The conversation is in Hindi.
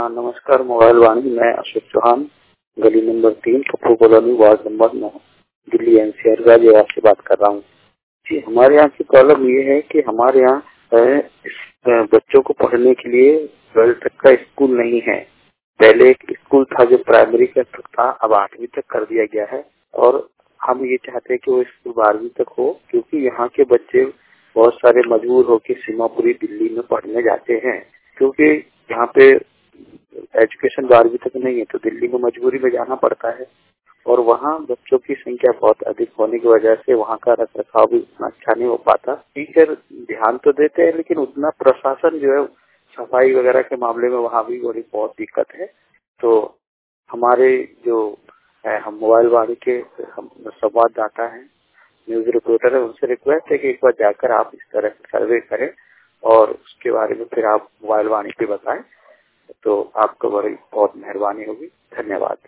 हाँ नमस्कार, मोबाइल वाणी। मैं अशोक चौहान, गली number 3, Kapoor colony, ward number 9, Delhi NCR Ghaziabad से बात कर रहा हूँ। जी, हमारे यहाँ की प्रॉब्लम ये है कि हमारे यहाँ बच्चों को पढ़ने के लिए 12th तक का स्कूल नहीं है। पहले एक स्कूल था जो प्राइमरी तक था, अब 8वीं तक कर दिया गया है और हम ये चाहते हैं कि वो स्कूल 12वीं तक हो, क्योंकि यहाँ के बच्चे बहुत सारे मजबूर होकर सीमापुरी दिल्ली में पढ़ने जाते हैं, क्योंकि यहाँ पे एजुकेशन 12वीं तक नहीं है तो दिल्ली में मजबूरी में जाना पड़ता है और वहाँ बच्चों की संख्या बहुत अधिक होने की वजह से वहाँ का रख रखाव भी उतना अच्छा नहीं हो पाता। टीचर ध्यान तो देते हैं लेकिन उतना प्रशासन जो है सफाई वगैरह के मामले में वहाँ भी बड़ी बहुत दिक्कत है। तो हमारे जो हम मोबाइल वाणी के हम संवाददाता हैं, न्यूज रिपोर्टर है, उनसे रिक्वेस्ट है कि एक बार जाकर आप इस तरह सर्वे करें और उसके बारे में फिर आप मोबाइल वाणी पे बताएं तो आपको बड़ी बहुत मेहरबानी होगी। धन्यवाद।